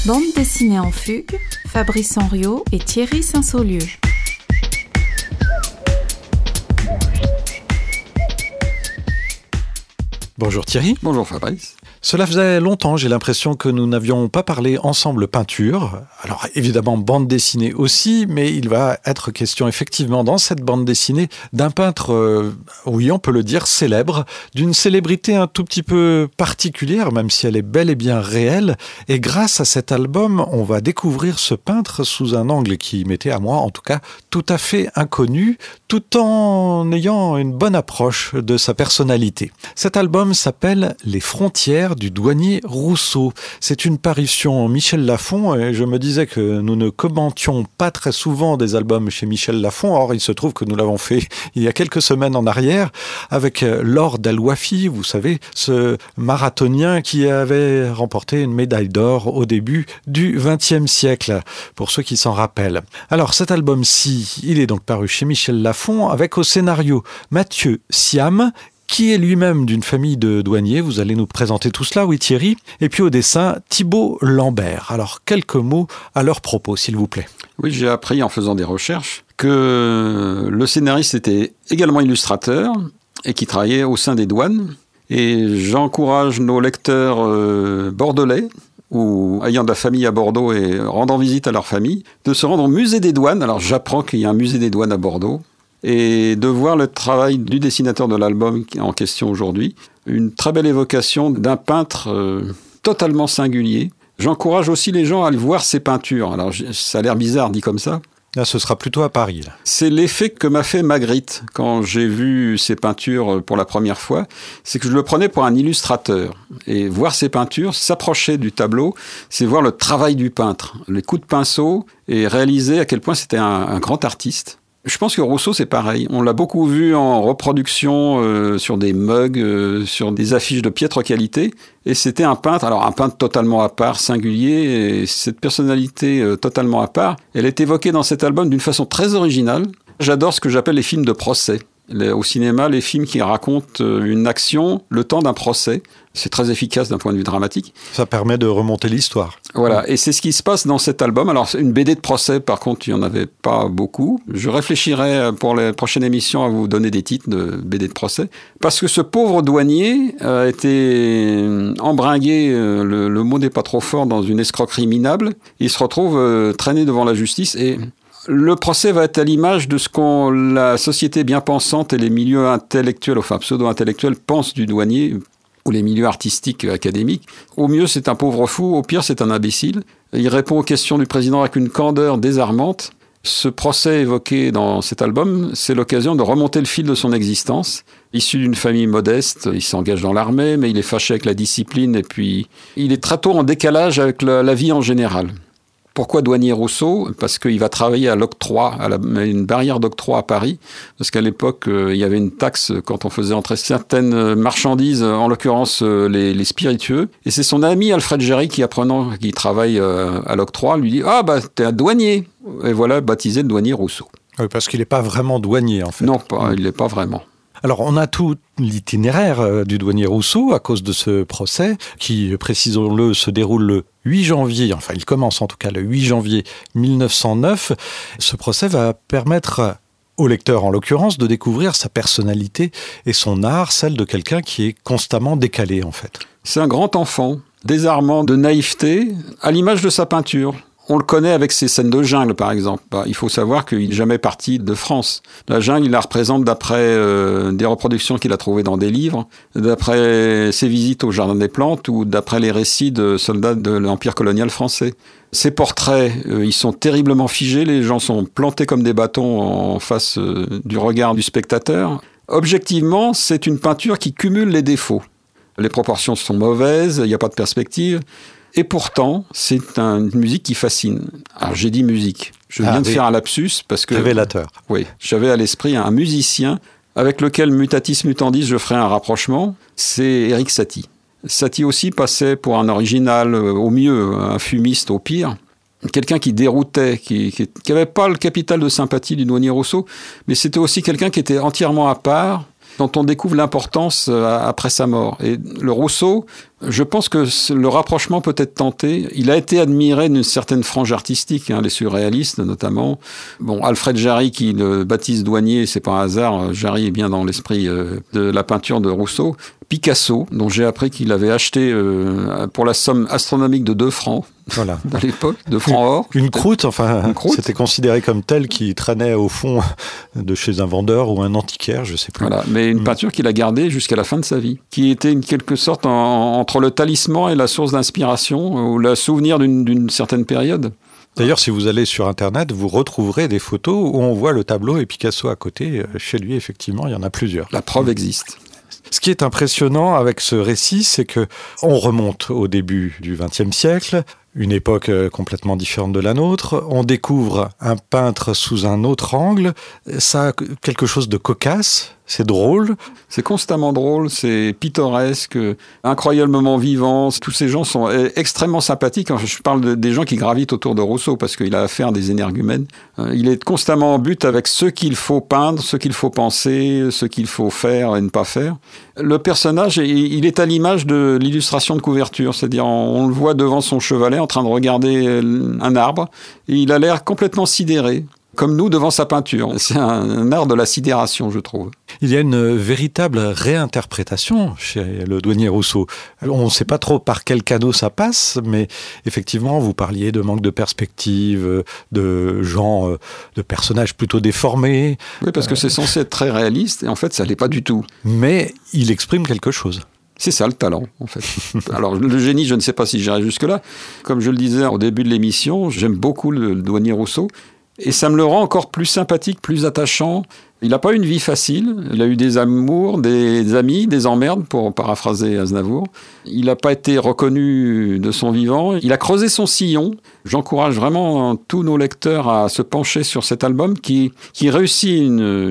Bande dessinée en fugue, Fabrice Henriot et Thierry Saint-Saulieu. Bonjour Thierry. Bonjour Fabrice. Cela faisait longtemps, j'ai l'impression que nous n'avions pas parlé ensemble peinture. Alors évidemment bande dessinée aussi, mais il va être question effectivement dans cette bande dessinée d'un peintre, oui on peut le dire, célèbre, d'une célébrité un tout petit peu particulière, même si elle est bel et bien réelle. Et grâce à cet album, on va découvrir ce peintre sous un angle qui m'était à moi en tout cas tout à fait inconnu, tout en ayant une bonne approche de sa personnalité. Cet album s'appelle « Les frontières » du douanier Rousseau. C'est une parution Michel Lafon et je me disais que nous ne commentions pas très souvent des albums chez Michel Lafon. Or, il se trouve que nous l'avons fait il y a quelques semaines en arrière avec Laure Dalwafi, vous savez, ce marathonien qui avait remporté une médaille d'or au début du XXe siècle, pour ceux qui s'en rappellent. Alors, cet album-ci, il est donc paru chez Michel Lafon avec au scénario Mathieu Siam, qui est lui-même d'une famille de douaniers. Vous allez nous présenter tout cela, oui Thierry. Et puis au dessin, Thibault Lambert. Alors, quelques mots à leur propos, s'il vous plaît. Oui, j'ai appris en faisant des recherches que le scénariste était également illustrateur et qui travaillait au sein des douanes. Et j'encourage nos lecteurs bordelais ou ayant de la famille à Bordeaux et rendant visite à leur famille, de se rendre au musée des douanes. Alors, j'apprends qu'il y a un musée des douanes à Bordeaux. Et de voir le travail du dessinateur de l'album en question aujourd'hui. Une très belle évocation d'un peintre totalement singulier. J'encourage aussi les gens à aller voir ses peintures. Alors, ça a l'air bizarre dit comme ça. Là, ce sera plutôt à Paris. Là. C'est l'effet que m'a fait Magritte quand j'ai vu ses peintures pour la première fois. C'est que je le prenais pour un illustrateur. Et voir ses peintures, s'approcher du tableau, c'est voir le travail du peintre. Les coups de pinceau et réaliser à quel point c'était un grand artiste. Je pense que Rousseau, c'est pareil. On l'a beaucoup vu en reproduction sur des mugs, sur des affiches de piètre qualité. Et c'était un peintre totalement à part, singulier. Et cette personnalité totalement à part, elle est évoquée dans cet album d'une façon très originale. J'adore ce que j'appelle les films de procès. Au cinéma, les films qui racontent une action, le temps d'un procès. C'est très efficace d'un point de vue dramatique. Ça permet de remonter l'histoire. Voilà, et c'est ce qui se passe dans cet album. Alors, une BD de procès, par contre, il n'y en avait pas beaucoup. Je réfléchirai pour les prochaines émissions à vous donner des titres de BD de procès. Parce que ce pauvre douanier a été embringué, le mot n'est pas trop fort, dans une escroquerie minable. Il se retrouve traîné devant la justice et... Le procès va être à l'image de ce qu'on la société bien pensante et les milieux intellectuels, enfin pseudo-intellectuels, pensent du douanier, ou les milieux artistiques académiques. Au mieux, c'est un pauvre fou, au pire, c'est un imbécile. Il répond aux questions du président avec une candeur désarmante. Ce procès évoqué dans cet album, c'est l'occasion de remonter le fil de son existence. Issu d'une famille modeste, il s'engage dans l'armée, mais il est fâché avec la discipline, et puis il est très tôt en décalage avec la vie en général. Pourquoi douanier Rousseau ? Parce qu'il va travailler à l'octroi, une barrière d'octroi à Paris. Parce qu'à l'époque, il y avait une taxe quand on faisait entrer certaines marchandises, en l'occurrence les spiritueux. Et c'est son ami Alfred Jarry qui travaille à l'octroi, lui dit « Ah, t'es un douanier !» Et voilà, baptisé le douanier Rousseau. Oui, parce qu'il n'est pas vraiment douanier, en fait. Non, il n'est pas vraiment. Alors, on a tout l'itinéraire du douanier Rousseau à cause de ce procès qui, précisons-le, se déroule le 8 janvier, enfin il commence en tout cas le 8 janvier 1909. Ce procès va permettre au lecteur, en l'occurrence, de découvrir sa personnalité et son art, celle de quelqu'un qui est constamment décalé en fait. C'est un grand enfant, désarmant de naïveté, à l'image de sa peinture. On le connaît avec ses scènes de jungle, par exemple. Il faut savoir qu'il n'est jamais parti de France. La jungle, il la représente d'après des reproductions qu'il a trouvées dans des livres, d'après ses visites au Jardin des Plantes ou d'après les récits de soldats de l'Empire colonial français. Ces portraits, ils sont terriblement figés. Les gens sont plantés comme des bâtons en face du regard du spectateur. Objectivement, c'est une peinture qui cumule les défauts. Les proportions sont mauvaises, il n'y a pas de perspective. Et pourtant, c'est une musique qui fascine. Alors, j'ai dit musique. Je viens de faire un lapsus parce que... Révélateur. Oui, j'avais à l'esprit un musicien avec lequel, mutatis mutandis, je ferai un rapprochement. C'est Erik Satie. Satie aussi passait pour un original, au mieux, un fumiste au pire. Quelqu'un qui déroutait, qui n'avait pas le capital de sympathie du douanier Rousseau, mais c'était aussi quelqu'un qui était entièrement à part, dont on découvre l'importance après sa mort. Et le Rousseau, je pense que le rapprochement peut être tenté. Il a été admiré d'une certaine frange artistique, les surréalistes notamment. Bon, Alfred Jarry qui le baptise douanier, c'est pas un hasard. Jarry est bien dans l'esprit de la peinture de Rousseau. Picasso, dont j'ai appris qu'il avait acheté pour la somme astronomique de 2 francs. Voilà. À l'époque, 2 francs or. Une croûte, c'était considéré comme telle qui traînait au fond de chez un vendeur ou un antiquaire, je sais plus. Voilà, mais une peinture qu'il a gardée jusqu'à la fin de sa vie, qui était en quelque sorte entre le talisman et la source d'inspiration, ou le souvenir d'une certaine période. D'ailleurs, si vous allez sur Internet, vous retrouverez des photos où on voit le tableau et Picasso à côté. Chez lui, effectivement, il y en a plusieurs. La preuve existe. Ce qui est impressionnant avec ce récit, c'est que on remonte au début du XXe siècle, une époque complètement différente de la nôtre. On découvre un peintre sous un autre angle. Ça a quelque chose de cocasse. C'est drôle. C'est constamment drôle, c'est pittoresque, incroyablement vivant. Tous ces gens sont extrêmement sympathiques. Je parle des gens qui gravitent autour de Rousseau parce qu'il a affaire à des énergumènes. Il est constamment en but avec ce qu'il faut peindre, ce qu'il faut penser, ce qu'il faut faire et ne pas faire. Le personnage, il est à l'image de l'illustration de couverture. C'est-à-dire, on le voit devant son chevalet en train de regarder un arbre et il a l'air complètement sidéré. Comme nous devant sa peinture. C'est un art de la sidération, je trouve. Il y a une véritable réinterprétation chez le douanier Rousseau. On ne sait pas trop par quel canot ça passe, mais effectivement, vous parliez de manque de perspective, de gens, de personnages plutôt déformés. Oui, parce que c'est censé être très réaliste, et en fait, ça ne l'est pas du tout. Mais il exprime quelque chose. C'est ça le talent, en fait. Alors, le génie, je ne sais pas si j'irai jusque-là. Comme je le disais au début de l'émission, j'aime beaucoup le douanier Rousseau. Et ça me le rend encore plus sympathique, plus attachant. Il n'a pas eu une vie facile. Il a eu des amours, des amis, des emmerdes, pour paraphraser Aznavour. Il n'a pas été reconnu de son vivant. Il a creusé son sillon. J'encourage vraiment tous nos lecteurs à se pencher sur cet album qui réussit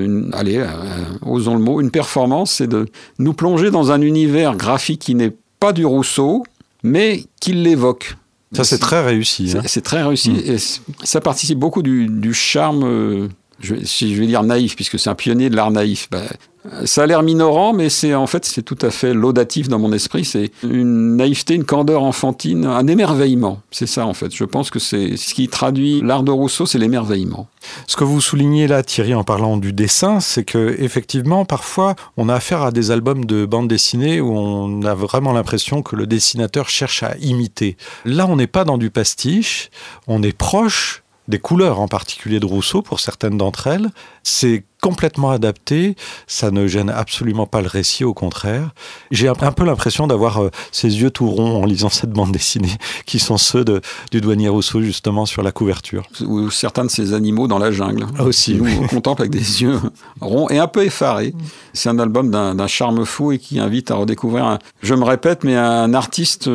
osons le mot, une performance, c'est de nous plonger dans un univers graphique qui n'est pas du Rousseau, mais qui l'évoque. Ça, c'est très réussi. C'est très réussi. Et ça participe beaucoup du charme, si je vais dire naïf, puisque c'est un pionnier de l'art naïf. Ça a l'air minorant, mais c'est tout à fait laudatif dans mon esprit. C'est une naïveté, une candeur enfantine, un émerveillement. C'est ça, en fait. Je pense que c'est ce qui traduit l'art de Rousseau, c'est l'émerveillement. Ce que vous soulignez là, Thierry, en parlant du dessin, c'est que effectivement, parfois, on a affaire à des albums de bande dessinée où on a vraiment l'impression que le dessinateur cherche à imiter. Là, on n'est pas dans du pastiche, on est proche des couleurs en particulier de Rousseau pour certaines d'entre elles. C'est complètement adapté, ça ne gêne absolument pas le récit, au contraire. J'ai un peu l'impression d'avoir ces yeux tout ronds en lisant cette bande dessinée, qui sont ceux du douanier Rousseau, justement, sur la couverture. Ou certains de ces animaux dans la jungle. Aussi, oui. On contemple avec des yeux ronds et un peu effarés. C'est un album d'un charme fou et qui invite à redécouvrir, je me répète, mais un artiste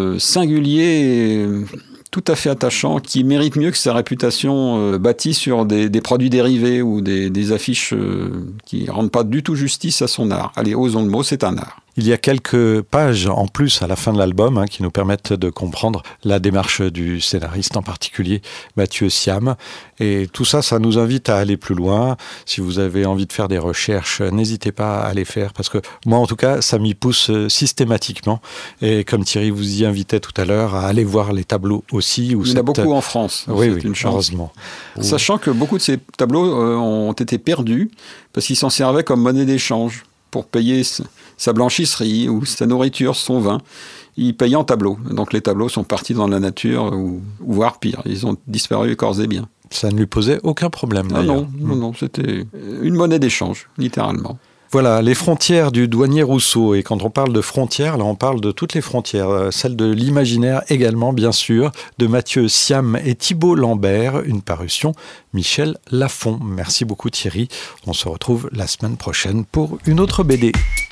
singulier et tout à fait attachant, qui mérite mieux que sa réputation bâtie sur des produits dérivés ou des affiches qui ne rendent pas du tout justice à son art. Allez, osons le mot, c'est un art. Il y a quelques pages en plus à la fin de l'album qui nous permettent de comprendre la démarche du scénariste, en particulier Mathieu Siam. Et tout ça, ça nous invite à aller plus loin. Si vous avez envie de faire des recherches, n'hésitez pas à les faire, parce que moi, en tout cas, ça m'y pousse systématiquement. Et comme Thierry vous y invitait tout à l'heure, à aller voir les tableaux aussi. Il y en a beaucoup en France. Oui, une chance. Heureusement. Sachant que beaucoup de ces tableaux ont été perdus parce qu'ils s'en servaient comme monnaie d'échange pour payer sa blanchisserie ou sa nourriture, son vin. Ils payaient en tableaux. Donc les tableaux sont partis dans la nature, ou voire pire. Ils ont disparu corps et biens. Ça ne lui posait aucun problème, d'ailleurs. Non, c'était une monnaie d'échange, littéralement. Voilà, les frontières du douanier Rousseau. Et quand on parle de frontières, là, on parle de toutes les frontières. Celle de l'imaginaire également, bien sûr, de Mathieu Siam et Thibault Lambert. Une parution Michel Lafon. Merci beaucoup, Thierry. On se retrouve la semaine prochaine pour une autre BD.